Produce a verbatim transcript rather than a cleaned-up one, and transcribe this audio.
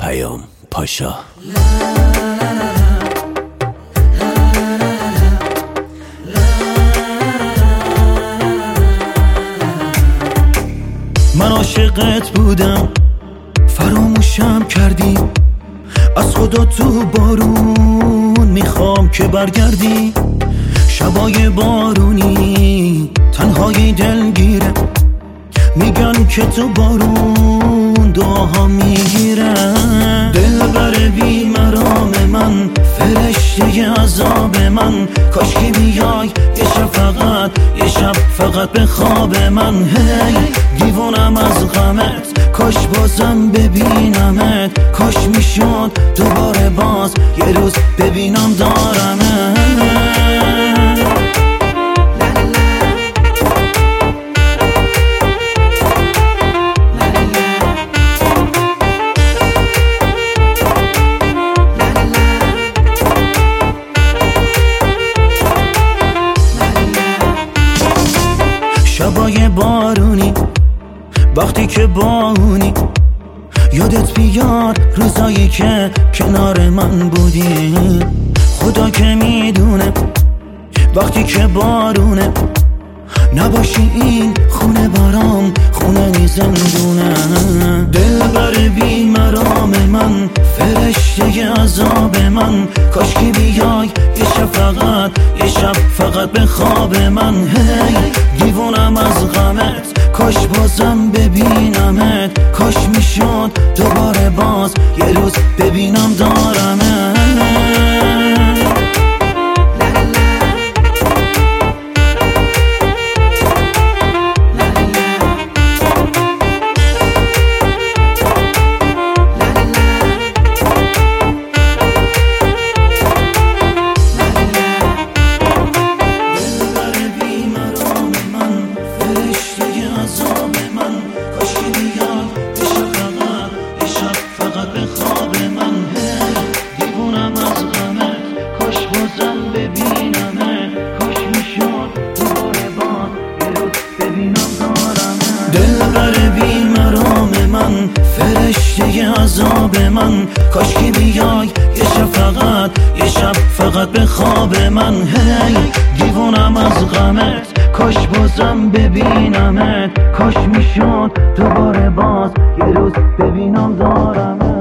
پیام پاشا. من عاشقت بودم فراموشم کردی، از خدا تو بارون میخوام که برگردی. شبای بارونی تنهایی دلگیره، میگن که تو بارون دعاها میگیره. دلبر بی مرام من، فرشته عذاب من، کاش که بیای یه شب فقط، یه شب فقط به خواب من. هی دیوانم از غمت، کاش بازم ببینمت، کاش میشد دوباره باز یه روز ببینم دارمت. شبای بارونی وقتی که بارونی، یادت بیاد روزایی که کنار من بودی. خدا که میدونه وقتی که بارونه نباشی این خونه برام خونه نی زندونه. دلبر بی مرام من، فرشته عذاب من، کاش که بیای یه شب فقط، یه شب فقط به خواب من. هی دیوانم از غمت، کاش بازم ببینمت، کاش میشد دوباره باز یه روز ببینم دارمت. دلبر بی مرام من، فرشته عذاب من، کاش که بیای یه شب فقط، یه شب فقط به خواب من. هی دیوانم از غمت، کاش بازم ببینمت، کاش میشد دوباره باز یه روز ببینم دارمت.